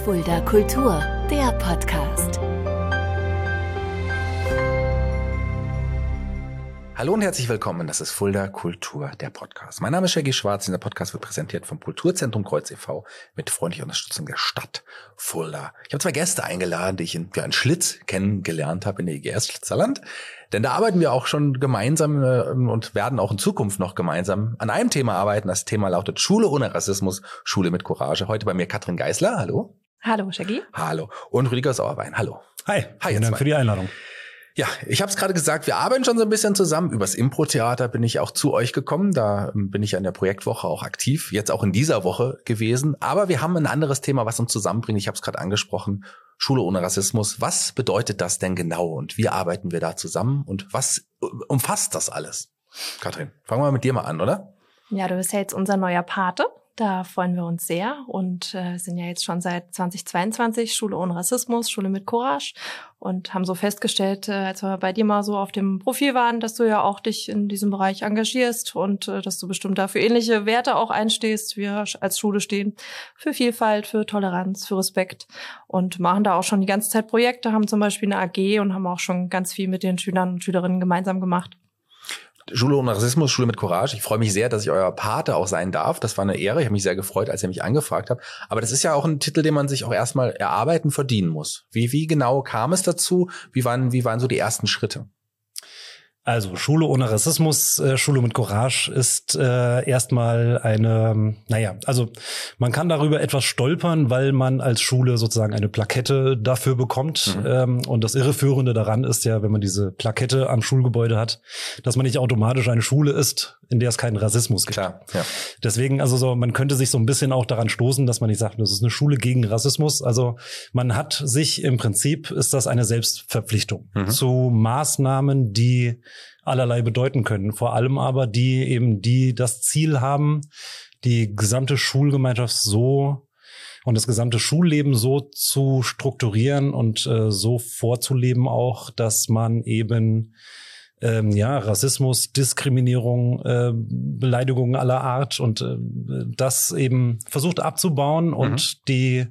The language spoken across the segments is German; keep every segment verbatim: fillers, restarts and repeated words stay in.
Fulda Kultur, der Podcast. Hallo und herzlich willkommen, das ist Fulda Kultur, der Podcast. Mein Name ist Shaggy Schwarz, dieser Podcast wird präsentiert vom Kulturzentrum Kreuz e V mit freundlicher Unterstützung der Stadt Fulda. Ich habe zwei Gäste eingeladen, die ich in, ja, in Schlitz kennengelernt habe, in der I G S Schlitzerland. Denn da arbeiten wir auch schon gemeinsam äh, und werden auch in Zukunft noch gemeinsam an einem Thema arbeiten. Das Thema lautet Schule ohne Rassismus, Schule mit Courage. Heute bei mir Katrin Geisler, hallo. Hallo, Shaggy. Hallo. Und Rüdiger Sauerwein, hallo. Hi, Hi, vielen Dank für die Einladung. Ja, ich habe es gerade gesagt, wir arbeiten schon so ein bisschen zusammen. Übers Impro-Theater bin ich auch zu euch gekommen. Da bin ich an der Projektwoche auch aktiv, jetzt auch in dieser Woche gewesen. Aber wir haben ein anderes Thema, was uns zusammenbringt. Ich habe es gerade angesprochen, Schule ohne Rassismus. Was bedeutet das denn genau und wie arbeiten wir da zusammen und was umfasst das alles? Katrin, fangen wir mit dir mal an, oder? Ja, du bist ja jetzt unser neuer Pate. Da freuen wir uns sehr und äh, sind ja jetzt schon seit zweitausendzweiundzwanzig Schule ohne Rassismus, Schule mit Courage und haben so festgestellt, äh, als wir bei dir mal so auf dem Profil waren, dass du ja auch dich in diesem Bereich engagierst und äh, dass du bestimmt dafür ähnliche Werte auch einstehst, wie wir als Schule stehen, für Vielfalt, für Toleranz, für Respekt und machen da auch schon die ganze Zeit Projekte, haben zum Beispiel eine A G und haben auch schon ganz viel mit den Schülern und Schülerinnen gemeinsam gemacht. Schule ohne Rassismus, Schule mit Courage. Ich freue mich sehr, dass ich euer Pate auch sein darf. Das war eine Ehre. Ich habe mich sehr gefreut, als ihr mich angefragt habt. Aber das ist ja auch ein Titel, den man sich auch erstmal erarbeiten, verdienen muss. Wie, wie genau kam es dazu? Wie waren, wie waren so die ersten Schritte? Also Schule ohne Rassismus, äh, Schule mit Courage ist äh, erstmal eine, naja, also man kann darüber etwas stolpern, weil man als Schule sozusagen eine Plakette dafür bekommt. Mhm. Ähm, und das Irreführende daran ist ja, wenn man diese Plakette am Schulgebäude hat, dass man nicht automatisch eine Schule ist, in der es keinen Rassismus gibt. Klar, ja. Deswegen, also so, man könnte sich so ein bisschen auch daran stoßen, dass man nicht sagt, das ist eine Schule gegen Rassismus. Also man hat sich im Prinzip, ist das eine Selbstverpflichtung mhm. zu Maßnahmen, die allerlei bedeuten können. Vor allem aber die eben, die das Ziel haben, die gesamte Schulgemeinschaft so und das gesamte Schulleben so zu strukturieren und äh, so vorzuleben auch, dass man eben ähm, ja Rassismus, Diskriminierung, äh, Beleidigungen aller Art und äh, das eben versucht abzubauen mhm. und die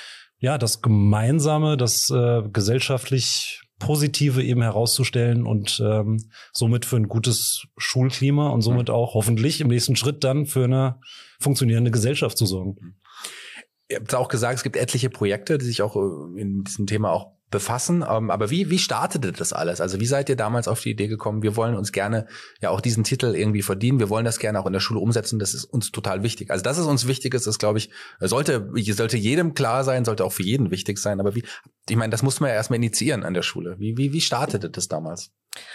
ja das Gemeinsame, das äh, gesellschaftlich Positive eben herauszustellen und ähm, somit für ein gutes Schulklima und somit auch hoffentlich im nächsten Schritt dann für eine funktionierende Gesellschaft zu sorgen. Ihr habt auch gesagt, es gibt etliche Projekte, die sich auch in diesem Thema auch befassen. Aber wie, wie startete das alles? Also wie seid ihr damals auf die Idee gekommen? Wir wollen uns gerne ja auch diesen Titel irgendwie verdienen. Wir wollen das gerne auch in der Schule umsetzen. Das ist uns total wichtig. Also dass es uns wichtig ist, ist, glaube ich, sollte, sollte jedem klar sein, sollte auch für jeden wichtig sein. Aber wie, ich meine, das muss man ja erstmal initiieren an der Schule. Wie, wie, wie startete das damals?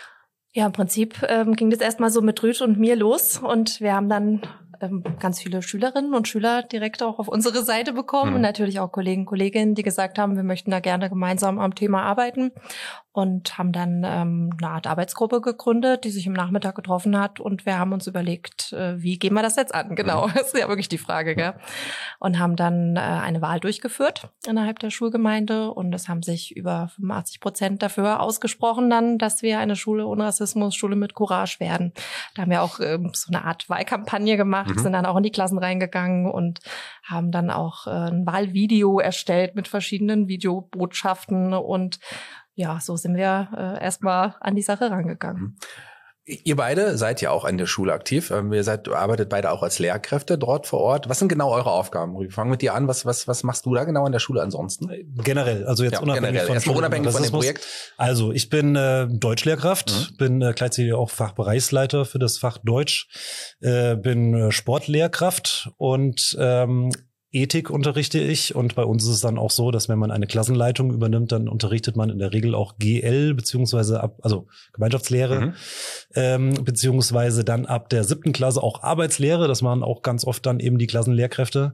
Ja, im Prinzip ähm, ging das erstmal so mit Rüd und mir los und wir haben dann ähm, ganz viele Schülerinnen und Schüler direkt auch auf unsere Seite bekommen mhm. und natürlich auch Kollegen und Kolleginnen, die gesagt haben, wir möchten da gerne gemeinsam am Thema arbeiten und haben dann ähm, eine Art Arbeitsgruppe gegründet, die sich im Nachmittag getroffen hat und wir haben uns überlegt, äh, wie gehen wir das jetzt an? Genau, mhm. das ist ja wirklich die Frage, gell? Und haben dann äh, eine Wahl durchgeführt innerhalb der Schulgemeinde und es haben sich über fünfundachtzig Prozent dafür ausgesprochen dann, dass wir eine Schule ohne Rassismus, Schule mit Courage werden. Da haben wir auch ähm, so eine Art Wahlkampagne gemacht, mhm. sind dann auch in die Klassen reingegangen und haben dann auch äh, ein Wahlvideo erstellt mit verschiedenen Videobotschaften und ja, so sind wir äh, erstmal an die Sache rangegangen. Ihr beide seid ja auch an der Schule aktiv. Ihr seid, arbeitet beide auch als Lehrkräfte dort vor Ort. Was sind genau eure Aufgaben? Wir fangen mit dir an. Was, was, was machst du da genau an der Schule ansonsten? Generell, also jetzt ja, unabhängig, generell. von, unabhängig von dem Projekt. Also ich bin äh, Deutschlehrkraft, mhm. bin äh, gleichzeitig auch Fachbereichsleiter für das Fach Deutsch, äh, bin äh, Sportlehrkraft und ähm, Ethik unterrichte ich und bei uns ist es dann auch so, dass wenn man eine Klassenleitung übernimmt, dann unterrichtet man in der Regel auch G L beziehungsweise ab, also Gemeinschaftslehre mhm. ähm, beziehungsweise dann ab der siebten Klasse auch Arbeitslehre. Das machen auch ganz oft dann eben die Klassenlehrkräfte.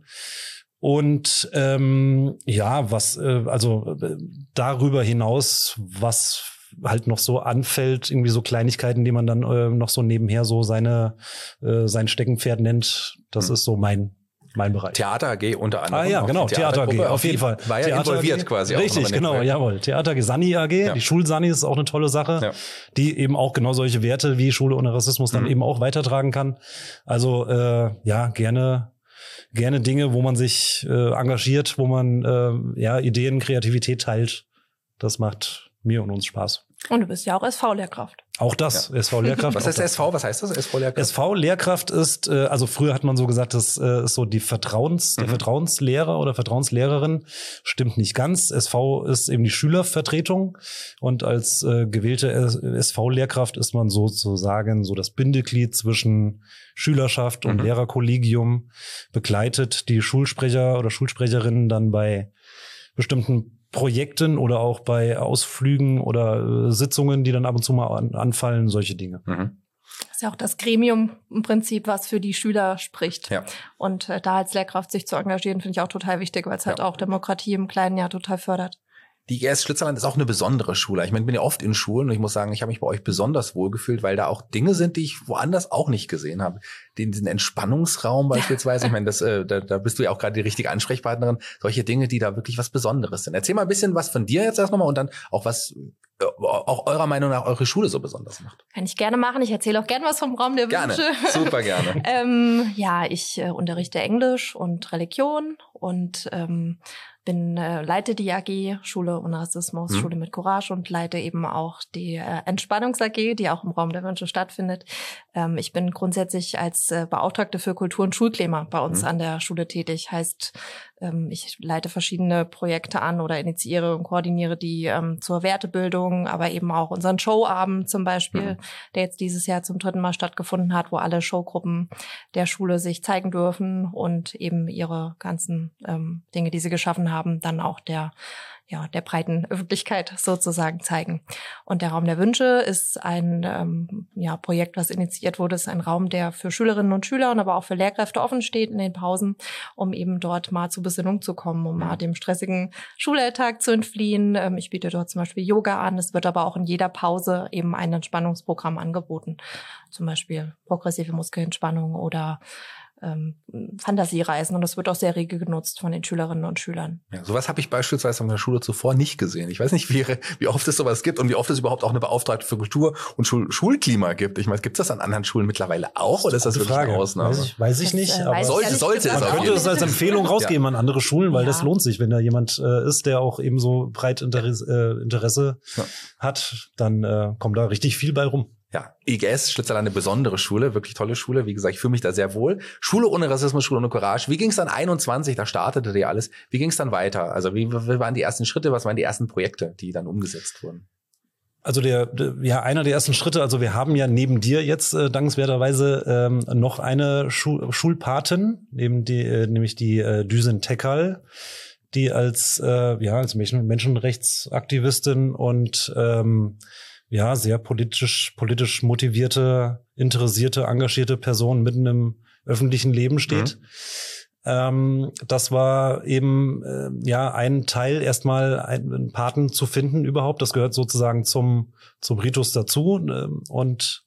Und ähm, ja, was äh, also äh, darüber hinaus, was halt noch so anfällt, irgendwie so Kleinigkeiten, die man dann äh, noch so nebenher so seine äh, sein Steckenpferd nennt. Das mhm. ist so mein mein Bereich. Theater A G unter anderem. Ah ja, genau, Theater A G, auf jeden Fall. War ja Theater involviert quasi. Richtig, auch genau, jawohl. Theater A G, Sani A G, ja. die Schul-Sani ist auch eine tolle Sache, ja. die eben auch genau solche Werte wie Schule ohne Rassismus dann mhm. eben auch weitertragen kann. Also äh, ja, gerne gerne Dinge, wo man sich äh, engagiert, wo man äh, ja Ideen, Kreativität teilt. Das macht mir und uns Spaß. Und du bist ja auch S V-Lehrkraft. Auch das, ja. S V-Lehrkraft. Was heißt S V? Was heißt das, S V-Lehrkraft? S V-Lehrkraft ist, äh, also früher hat man so gesagt, das äh, ist so die Vertrauens, mhm. der Vertrauenslehrer oder Vertrauenslehrerin. Stimmt nicht ganz. S V ist eben die Schülervertretung. Und als äh, gewählte S V-Lehrkraft ist man sozusagen so das Bindeglied zwischen Schülerschaft und mhm. Lehrerkollegium, begleitet die Schulsprecher oder Schulsprecherinnen dann bei bestimmten Projekten oder auch bei Ausflügen oder äh, Sitzungen, die dann ab und zu mal an, anfallen, solche Dinge. Mhm. Das ist ja auch das Gremium im Prinzip, was für die Schüler spricht. Ja. Und äh, da als Lehrkraft sich zu engagieren, finde ich auch total wichtig, weil es halt ja. auch Demokratie im Kleinen ja total fördert. Die I G S Schlitzerland ist auch eine besondere Schule. Ich meine, ich bin ja oft in Schulen und ich muss sagen, ich habe mich bei euch besonders wohlgefühlt, weil da auch Dinge sind, die ich woanders auch nicht gesehen habe. Den, diesen Entspannungsraum beispielsweise. Ich meine, das, äh, da, da bist du ja auch gerade die richtige Ansprechpartnerin. Solche Dinge, die da wirklich was Besonderes sind. Erzähl mal ein bisschen was von dir jetzt erst nochmal und dann auch was äh, auch eurer Meinung nach eure Schule so besonders macht. Kann ich gerne machen. Ich erzähle auch gerne was vom Raum der gerne. Wünsche. Super gerne. ähm, ja, ich äh, unterrichte Englisch und Religion und ähm, bin äh, leite die A G Schule ohne Rassismus, mhm. Schule mit Courage und leite eben auch die äh, Entspannungs-A G, die auch im Raum der Wünsche stattfindet. Ähm, ich bin grundsätzlich als äh, Beauftragte für Kultur und Schulklima bei uns mhm. an der Schule tätig. Heißt, ähm, ich leite verschiedene Projekte an oder initiiere und koordiniere die ähm, zur Wertebildung, aber eben auch unseren Showabend zum Beispiel, mhm. der jetzt dieses Jahr zum dritten Mal stattgefunden hat, wo alle Showgruppen der Schule sich zeigen dürfen und eben ihre ganzen ähm, Dinge, die sie geschaffen haben, haben, dann auch der, ja, der breiten Öffentlichkeit sozusagen zeigen. Und der Raum der Wünsche ist ein ähm, ja, Projekt, was initiiert wurde. Es ist ein Raum, der für Schülerinnen und Schüler und aber auch für Lehrkräfte offen steht in den Pausen, um eben dort mal zur Besinnung zu kommen, um mal dem stressigen Schulalltag zu entfliehen. Ähm, ich biete dort zum Beispiel Yoga an. Es wird aber auch in jeder Pause eben ein Entspannungsprogramm angeboten. Zum Beispiel progressive Muskelentspannung oder Ähm, Fantasiereisen und das wird auch sehr rege genutzt von den Schülerinnen und Schülern. Ja, sowas habe ich beispielsweise in der Schule zuvor nicht gesehen. Ich weiß nicht, wie, wie oft es sowas gibt und wie oft es überhaupt auch eine Beauftragte für Kultur und Schul- Schulklima gibt. Ich meine, gibt es das an anderen Schulen mittlerweile auch oder ist das wirklich Frage. eine Ausnahme? Weiß ich, weiß ich nicht, das, äh, aber weiß sollte, ich sollte es man auch. könnte es als Empfehlung rausgeben ja. an andere Schulen, weil ja. das lohnt sich, wenn da jemand äh, ist, der auch eben so breit Interesse, äh, Interesse ja. hat, dann äh, kommt da richtig viel bei rum. Ja, I G S, Schlitzerland, eine besondere Schule, wirklich tolle Schule. Wie gesagt, ich fühle mich da sehr wohl. Schule ohne Rassismus, Schule ohne Courage. Wie ging es dann einundzwanzig? Da startete ja alles. Wie ging es dann weiter? Also wie, wie waren die ersten Schritte? Was waren die ersten Projekte, die dann umgesetzt wurden? Also der, der ja einer der ersten Schritte. Also wir haben ja neben dir jetzt äh, dankenswerterweise ähm, noch eine Schu- Schulpatin, neben die, äh, nämlich die äh, Düsen Tekal, die als äh, ja als Menschen- Menschenrechtsaktivistin und ähm, ja, sehr politisch, politisch motivierte, interessierte, engagierte Person mitten im öffentlichen Leben steht. Mhm. Ähm, das war eben, äh, ja, ein Teil, erstmal einen Paten zu finden überhaupt. Das gehört sozusagen zum, zum Ritus dazu. Und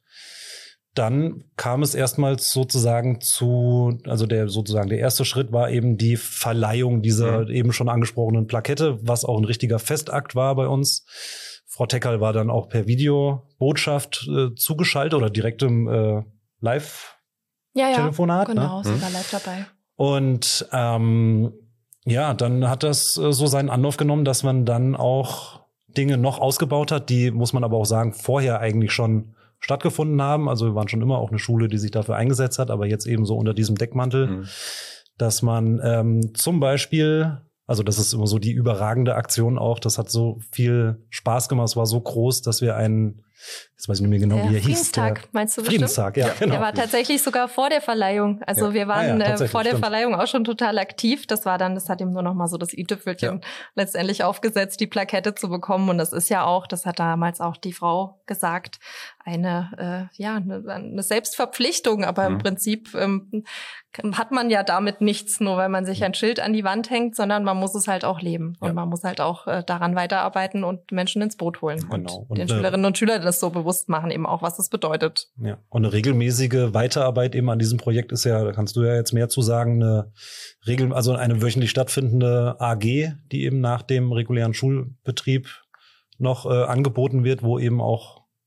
dann kam es erstmals sozusagen zu, also der, sozusagen der erste Schritt war eben die Verleihung dieser mhm. eben schon angesprochenen Plakette, was auch ein richtiger Festakt war bei uns. Frau Tekal war dann auch per Videobotschaft äh, zugeschaltet oder direkt im äh, Live-Telefonat. Ja, ja, genau, ne? sind da live dabei. Und ähm, ja, dann hat das äh, so seinen Anlauf genommen, dass man dann auch Dinge noch ausgebaut hat, die, muss man aber auch sagen, vorher eigentlich schon stattgefunden haben. Also wir waren schon immer auch eine Schule, die sich dafür eingesetzt hat, aber jetzt eben so unter diesem Deckmantel, mhm. dass man ähm, zum Beispiel... Also das ist immer so die überragende Aktion auch. Das hat so viel Spaß gemacht. Es war so groß, dass wir einen, jetzt weiß ich nicht mehr genau, der wie er hieß. Friedenstag, meinst du bestimmt? Friedenstag, ja, genau. Der war tatsächlich sogar vor der Verleihung. Also ja. wir waren ah, ja, äh, vor der stimmt. Verleihung auch schon total aktiv. Das war dann, das hat ihm nur noch mal so das i-Tüpfelchen ja. letztendlich aufgesetzt, die Plakette zu bekommen. Und das ist ja auch, das hat damals auch die Frau gesagt, eine, äh, ja, eine, eine Selbstverpflichtung. Aber mhm. im Prinzip ähm, hat man ja damit nichts, nur weil man sich ein Schild an die Wand hängt, sondern man muss es halt auch leben. Und ja. man muss halt auch äh, daran weiterarbeiten und Menschen ins Boot holen. Genau. Und, und den äh, Schülerinnen und Schülern das so bewusst machen, eben auch, was das bedeutet. Ja. Und eine regelmäßige Weiterarbeit eben an diesem Projekt ist ja, da kannst du ja jetzt mehr zu sagen, eine Regel, also eine wöchentlich stattfindende A G, die eben nach dem regulären Schulbetrieb noch äh, angeboten wird, wo eben auch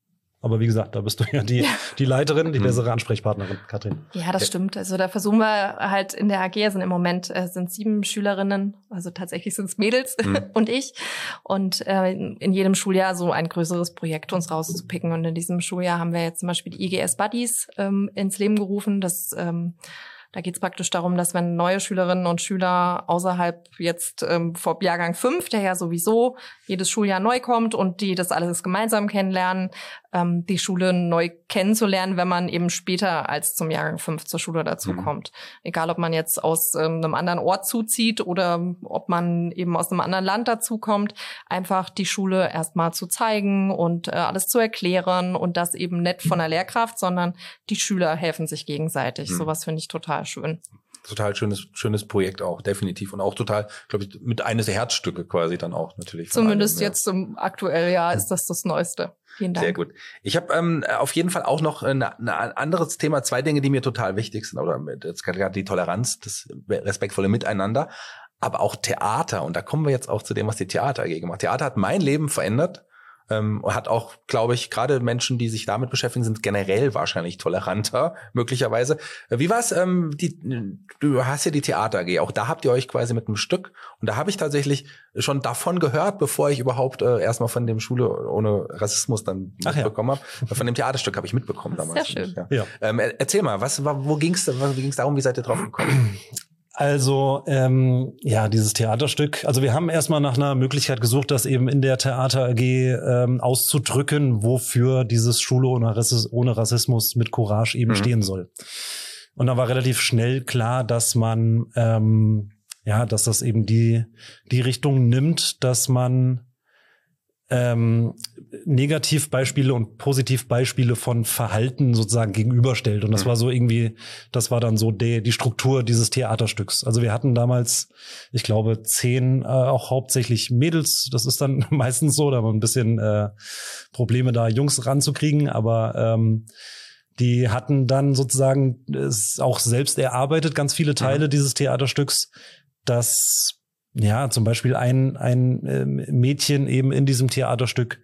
Aber wie gesagt, da bist du ja die, die Leiterin, die bessere Ansprechpartnerin, Katrin. Ja, das stimmt. Also da versuchen wir halt in der A G, also im Moment äh, sind sieben Schülerinnen, also tatsächlich sind es Mädels mhm. und ich. Und äh, in jedem Schuljahr so ein größeres Projekt uns rauszupicken. Und in diesem Schuljahr haben wir jetzt zum Beispiel die I G S Buddies ähm, ins Leben gerufen. Das ähm, Da geht es praktisch darum, dass wenn neue Schülerinnen und Schüler außerhalb jetzt ähm, vom Jahrgang fünf, der ja sowieso jedes Schuljahr neu kommt und die das alles gemeinsam kennenlernen, ähm, die Schule neu kennenzulernen, wenn man eben später als zum Jahrgang fünf zur Schule dazukommt. Mhm. Egal, ob man jetzt aus ähm, einem anderen Ort zuzieht oder ob man eben aus einem anderen Land dazukommt, einfach die Schule erstmal zu zeigen und äh, alles zu erklären und das eben nicht von der Lehrkraft, sondern die Schüler helfen sich gegenseitig. Mhm. Sowas finde ich total schön. Total schönes, schönes Projekt auch, definitiv. Und auch total, glaube ich, mit eines der Herzstücke quasi dann auch natürlich. Zumindest allem, ja. Jetzt im aktuellen Jahr ist das das Neueste. Vielen Dank. Sehr gut. Ich habe ähm, auf jeden Fall auch noch ein anderes Thema, zwei Dinge, die mir total wichtig sind. Oder jetzt gerade die Toleranz, das respektvolle Miteinander, aber auch Theater. Und da kommen wir jetzt auch zu dem, was die Theater A G gemacht hat. Theater hat mein Leben verändert. Ähm, hat auch, glaube ich, gerade Menschen, die sich damit beschäftigen, sind generell wahrscheinlich toleranter, möglicherweise. Wie war's? Ähm, die, du hast ja die Theater A G, auch da habt ihr euch quasi mit einem Stück, und da habe ich tatsächlich schon davon gehört, bevor ich überhaupt äh, erstmal von dem Schule ohne Rassismus dann Ach mitbekommen ja. habe. Von dem Theaterstück habe ich mitbekommen damals. Sehr schön. Ja. Ja. Ähm, erzähl mal, was, wo ging's, wie ging's darum, wie seid ihr drauf gekommen? Also, ähm, ja, dieses Theaterstück. Also wir haben erstmal nach einer Möglichkeit gesucht, das eben in der Theater A G ähm, auszudrücken, wofür dieses Schule ohne, Rassismus, ohne Rassismus mit Courage eben mhm. stehen soll. Und da war relativ schnell klar, dass man, ähm, ja, dass das eben die die Richtung nimmt, dass man ähm, Negativbeispiele und Positivbeispiele von Verhalten sozusagen gegenüberstellt. Und das mhm. war so irgendwie, das war dann so die, die Struktur dieses Theaterstücks. Also wir hatten damals, ich glaube, zehn, äh, auch hauptsächlich Mädels. Das ist dann meistens so, da haben wir ein bisschen äh, Probleme, da Jungs ranzukriegen. Aber ähm, die hatten dann sozusagen es auch selbst erarbeitet, ganz viele Teile mhm. dieses Theaterstücks, das ja, zum Beispiel ein, ein äh, Mädchen eben in diesem Theaterstück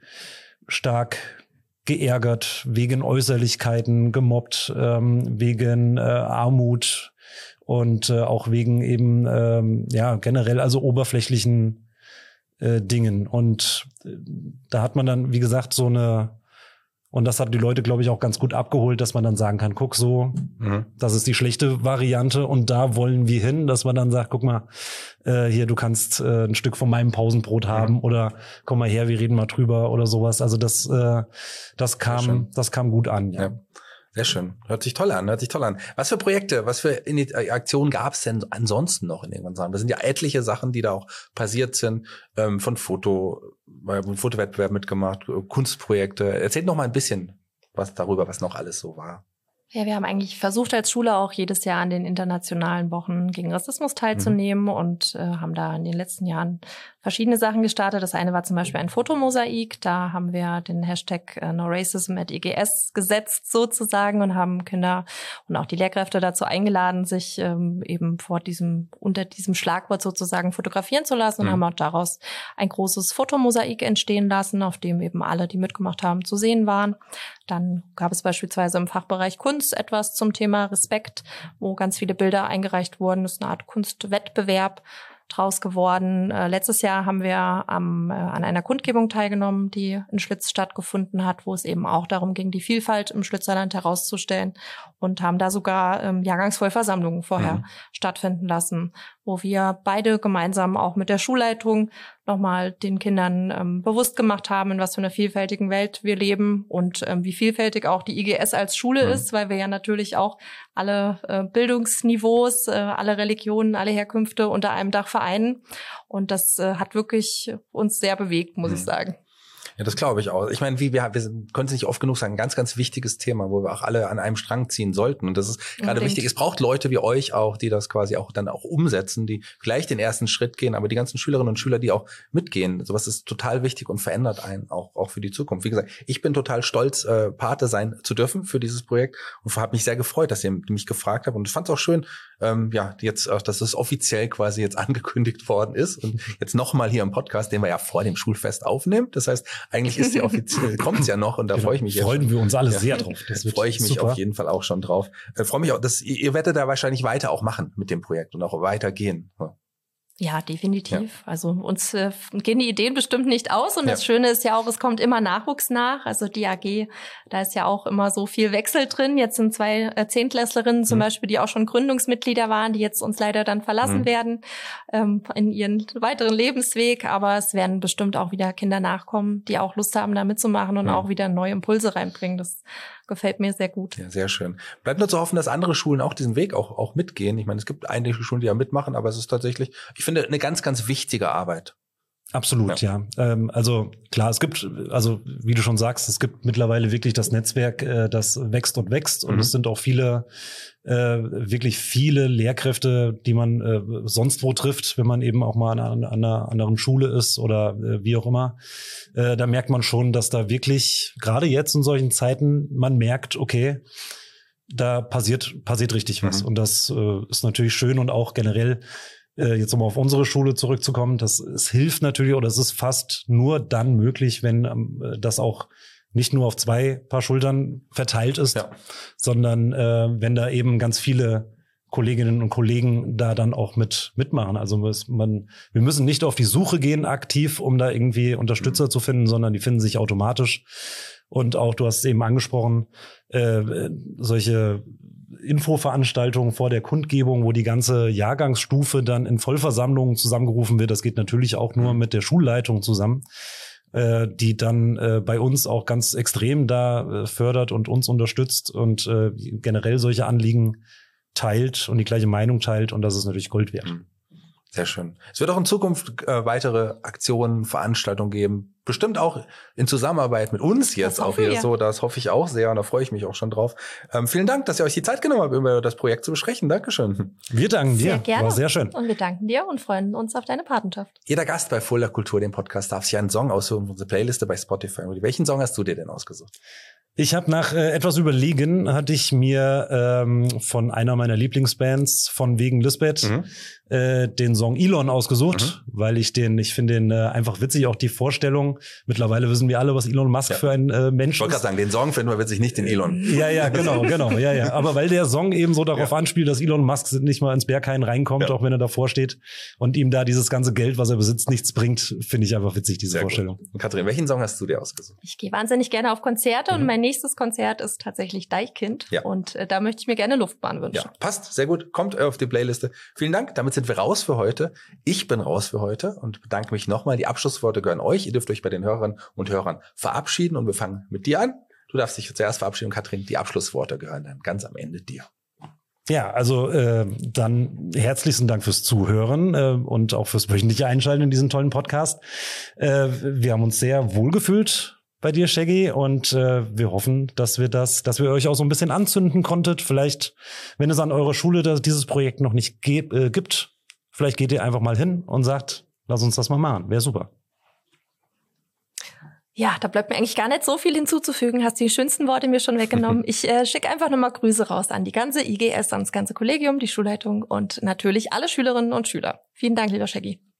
stark geärgert, wegen Äußerlichkeiten, gemobbt, ähm, wegen äh, Armut und äh, auch wegen eben, ähm, ja, generell also oberflächlichen äh, Dingen. Und äh, da hat man dann, wie gesagt, so eine, und das hat die Leute, glaube ich, auch ganz gut abgeholt, dass man dann sagen kann, guck so, mhm. das ist die schlechte Variante und da wollen wir hin, dass man dann sagt, guck mal, äh, hier, du kannst äh, ein Stück von meinem Pausenbrot haben mhm. oder komm mal her, wir reden mal drüber oder sowas. Also das, äh, das kam, das kam gut an. Ja. ja. Sehr schön. Hört sich toll an, hört sich toll an. Was für Projekte, was für Aktionen gab es denn ansonsten noch in irgendwann Sachen? Das sind ja etliche Sachen, die da auch passiert sind, ähm, von Foto, äh, Fotowettbewerb mitgemacht, Kunstprojekte. Erzählt noch mal ein bisschen was darüber, was noch alles so war. Ja, wir haben eigentlich versucht als Schule auch jedes Jahr an den internationalen Wochen gegen Rassismus teilzunehmen mhm. und äh, haben da in den letzten Jahren verschiedene Sachen gestartet. Das eine war zum Beispiel ein Fotomosaik. Da haben wir den Hashtag äh, No Racism at I G S gesetzt sozusagen und haben Kinder und auch die Lehrkräfte dazu eingeladen, sich ähm, eben vor diesem, unter diesem Schlagwort sozusagen fotografieren zu lassen mhm. und haben auch daraus ein großes Fotomosaik entstehen lassen, auf dem eben alle, die mitgemacht haben, zu sehen waren. Dann gab es beispielsweise im Fachbereich Kunst etwas zum Thema Respekt, wo ganz viele Bilder eingereicht wurden. Das ist eine Art Kunstwettbewerb draus geworden. Äh, letztes Jahr haben wir am, äh, an einer Kundgebung teilgenommen, die in Schlitz stattgefunden hat, wo es eben auch darum ging, die Vielfalt im Schlitzerland herauszustellen und haben da sogar ähm, Jahrgangsvollversammlungen vorher mhm. stattfinden lassen, wo wir beide gemeinsam auch mit der Schulleitung nochmal den Kindern ähm, bewusst gemacht haben, in was für einer vielfältigen Welt wir leben und ähm, wie vielfältig auch die I G S als Schule mhm. ist, weil wir ja natürlich auch alle äh, Bildungsniveaus, äh, alle Religionen, alle Herkünfte unter einem Dach vereinen. Und das äh, hat wirklich uns sehr bewegt, muss mhm. ich sagen. Ja, das glaube ich auch. Ich meine, wie wir, wir können es nicht oft genug sagen, ein ganz, ganz wichtiges Thema, wo wir auch alle an einem Strang ziehen sollten. Und das ist gerade wichtig. Es braucht Leute wie euch auch, die das quasi auch dann auch umsetzen, die vielleicht den ersten Schritt gehen, aber die ganzen Schülerinnen und Schüler, die auch mitgehen. Sowas ist total wichtig und verändert einen auch, auch für die Zukunft. Wie gesagt, ich bin total stolz, äh, Pate sein zu dürfen für dieses Projekt und habe mich sehr gefreut, dass ihr mich gefragt habt. Und ich fand es auch schön, ähm, ja, jetzt, auch, dass es offiziell quasi jetzt angekündigt worden ist und jetzt nochmal hier im Podcast, den wir ja vor dem Schulfest aufnehmen. Das heißt, eigentlich ist die offiziell, kommt's ja noch und da genau. freue ich mich. Freuen jetzt wir uns alle ja. sehr drauf. Das wird freue ich mich super. auf jeden Fall auch schon drauf. Äh, freue mich auch, dass ihr, ihr werdet da wahrscheinlich weiter auch machen mit dem Projekt und auch weitergehen. Ja. Ja, definitiv. Ja. Also uns äh, gehen die Ideen bestimmt nicht aus und ja. das Schöne ist ja auch, es kommt immer Nachwuchs nach. Also die A G, da ist ja auch immer so viel Wechsel drin. Jetzt sind zwei äh, Zehntklässlerinnen zum mhm. Beispiel, die auch schon Gründungsmitglieder waren, die jetzt uns leider dann verlassen mhm. werden ähm, in ihren weiteren Lebensweg. Aber es werden bestimmt auch wieder Kinder nachkommen, die auch Lust haben, da mitzumachen und mhm. auch wieder neue Impulse reinbringen. Das gefällt mir sehr gut. Ja, sehr schön. Bleibt nur zu hoffen, dass andere Schulen auch diesen Weg auch, auch mitgehen. Ich meine, es gibt einige Schulen, die ja mitmachen, aber es ist tatsächlich, ich finde, eine ganz, ganz wichtige Arbeit. Absolut, ja. ja. Ähm, also klar, es gibt, also wie du schon sagst, es gibt mittlerweile wirklich das Netzwerk, äh, das wächst und wächst. Und mhm. es sind auch viele, äh, wirklich viele Lehrkräfte, die man äh, sonst wo trifft, wenn man eben auch mal an, an einer anderen Schule ist oder äh, wie auch immer. Äh, da merkt man schon, dass da wirklich, gerade jetzt in solchen Zeiten, man merkt, okay, da passiert, passiert richtig was. Mhm. Und das äh, ist natürlich schön und auch generell, jetzt um auf unsere Schule zurückzukommen, das es hilft natürlich oder es ist fast nur dann möglich, wenn ähm, das auch nicht nur auf zwei Paar Schultern verteilt ist, ja. sondern äh, wenn da eben ganz viele Kolleginnen und Kollegen da dann auch mit mitmachen. Also man, wir müssen nicht auf die Suche gehen aktiv, um da irgendwie Unterstützer mhm. zu finden, sondern die finden sich automatisch. Und auch, du hast es eben angesprochen, äh, solche Infoveranstaltungen vor der Kundgebung, wo die ganze Jahrgangsstufe dann in Vollversammlungen zusammengerufen wird. Das geht natürlich auch nur mit der Schulleitung zusammen, äh, die dann äh, bei uns auch ganz extrem da äh, fördert und uns unterstützt und äh, generell solche Anliegen teilt und die gleiche Meinung teilt. Und das ist natürlich Gold wert. Sehr schön. Es wird auch in Zukunft äh, weitere Aktionen, Veranstaltungen geben. Bestimmt auch in Zusammenarbeit mit uns jetzt auch hier so. Das hoffe ich auch sehr und da freue ich mich auch schon drauf. Ähm, vielen Dank, dass ihr euch die Zeit genommen habt, über das Projekt zu besprechen. Dankeschön. Wir danken dir. Sehr gerne. War sehr schön. Und wir danken dir und freuen uns auf deine Patenschaft. Jeder Gast bei Fulda Kultur, dem Podcast, darf sich einen Song aussuchen für unsere Playliste bei Spotify. Welchen Song hast du dir denn ausgesucht? Ich habe nach äh, etwas Überlegen, hatte ich mir ähm, von einer meiner Lieblingsbands von wegen Lisbeth mhm. äh, den Song Elon ausgesucht, mhm. weil ich den, ich finde den äh, einfach witzig, auch die Vorstellung. Mittlerweile wissen wir alle, was Elon Musk ja. für ein äh, Mensch ist. Ich wollte gerade sagen, den Song finden wir witzig, nicht den Elon. Ja, ja, genau, genau, ja, ja. Aber weil der Song eben so darauf ja. anspielt, dass Elon Musk nicht mal ins Berghain reinkommt, ja. auch wenn er davor steht und ihm da dieses ganze Geld, was er besitzt, nichts bringt, finde ich einfach witzig, diese Sehr Vorstellung. Gut. Und Katrin, welchen Song hast du dir ausgesucht? Ich gehe wahnsinnig gerne auf Konzerte mhm. und mein nächstes Konzert ist tatsächlich Deichkind ja. und äh, da möchte ich mir gerne Luftbahn wünschen. Ja, passt, sehr gut, kommt auf die Playliste. Vielen Dank, damit sind wir raus für heute. Ich bin raus für heute und bedanke mich nochmal. Die Abschlussworte gehören euch. Ihr dürft euch bei den Hörerinnen und Hörern verabschieden und wir fangen mit dir an. Du darfst dich zuerst verabschieden, Katrin. Die Abschlussworte gehören dann ganz am Ende dir. Ja, also äh, dann herzlichen Dank fürs Zuhören äh, und auch fürs wöchentliche Einschalten in diesen tollen Podcast. Äh, wir haben uns sehr wohlgefühlt bei dir, Shaggy, und äh, wir hoffen, dass wir das, dass wir euch auch so ein bisschen anzünden konntet. Vielleicht, wenn es an eurer Schule das, dieses Projekt noch nicht ge- äh, gibt, vielleicht geht ihr einfach mal hin und sagt, lass uns das mal machen. Wäre super. Ja, da bleibt mir eigentlich gar nicht so viel hinzuzufügen. Hast die schönsten Worte mir schon weggenommen. Ich äh, schicke einfach nochmal Grüße raus an die ganze I G S, an das ganze Kollegium, die Schulleitung und natürlich alle Schülerinnen und Schüler. Vielen Dank, lieber Shaggy.